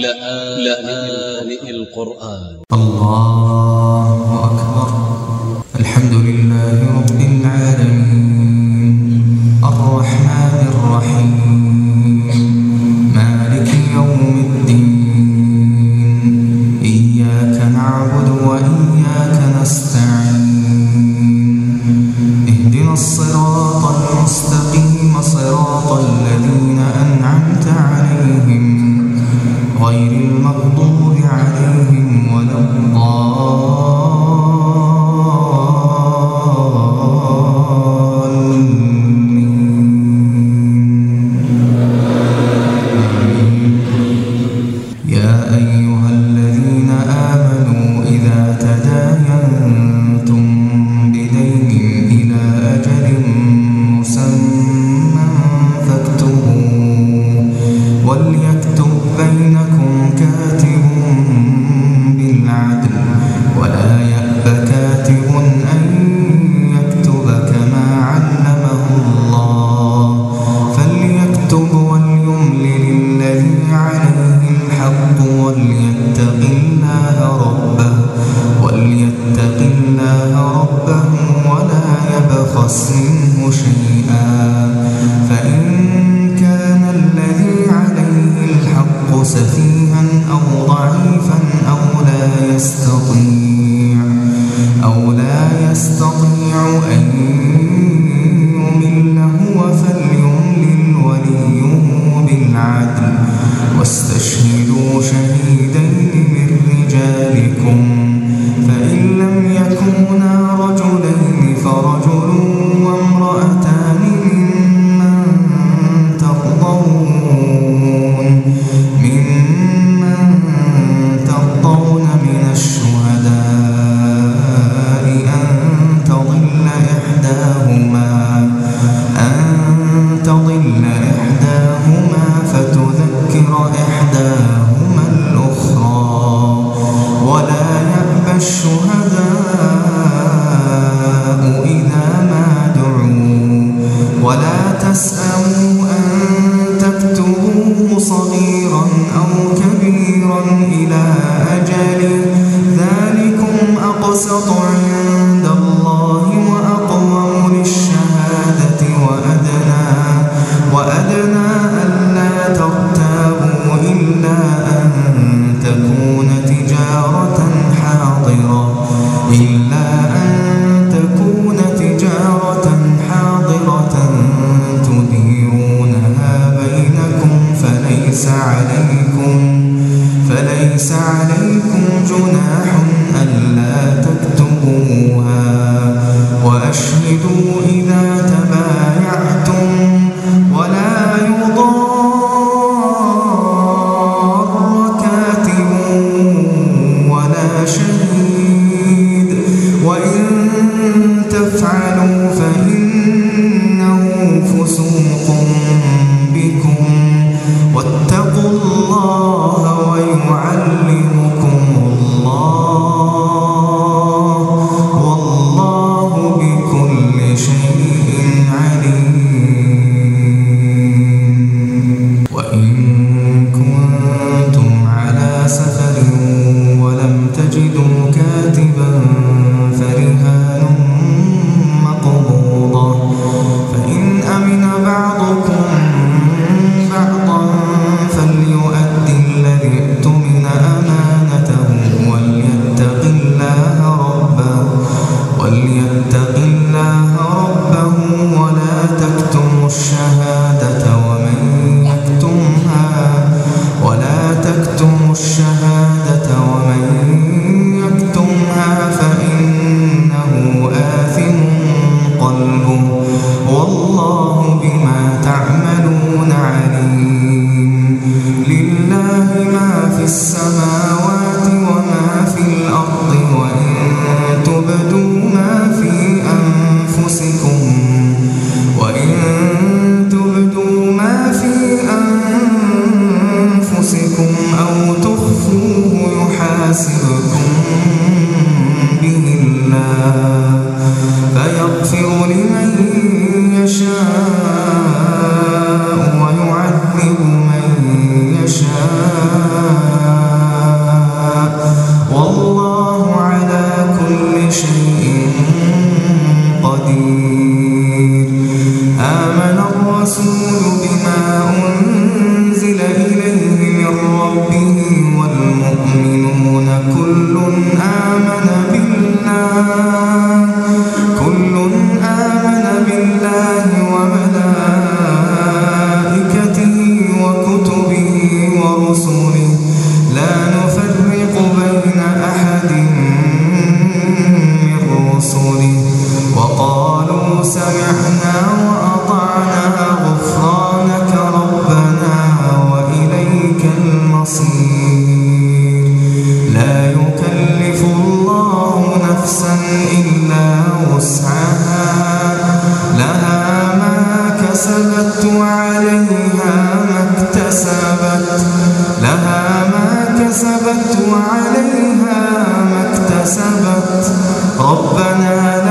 لآن القرآن. الله أكبر. الحمد لله رب العالمين الرحمن الرحيم مالك يوم الدين إياك نعبد وإياك نستعين اهدنا الصراط المستقيم صراط الذين أنعمت عليهم غير المغضوب عليهم ولا منه شيئا فإن كان الذي عليه الحق سفيها أو ضعيفا أو لا يستطيع أن يمل هو فليملل وليه بالعدل واستشهدوا شهيدين من رجالكم فإن لم يكونا رجلين فرجل وامرأتان ممن ترضون من الشهداء أن تضل إحداهما فتذكر إحداهما الأخرى ولا يأبى الشهداء إذا ما دعوا ولا تسأموا أن تكتبوه صغيرا أو كبيرا إلى أجله ذلكم أقسط عند الله وأقوم للشهادة وأدنى ألا ترتابوا إلا أن تكون تجارة حاضرة تديرونها بينكم فليس عليكم جناح ألا تكتبوها وأشهدوا إذا تبايعتم ولا يضار كاتب ولا شهيد وإن تفعلوا فإنه فسوق بكم واتقوا الله ويعلمكم الله والله بكل شيء لا نفرق بين أحد من رسله وقالوا سمعنا وأطعنا غفرانك ربنا وإليك المصير لا يكلف الله نفسا إلا وسعها لها ما كسبت وعليها ما اكتسبت ربنا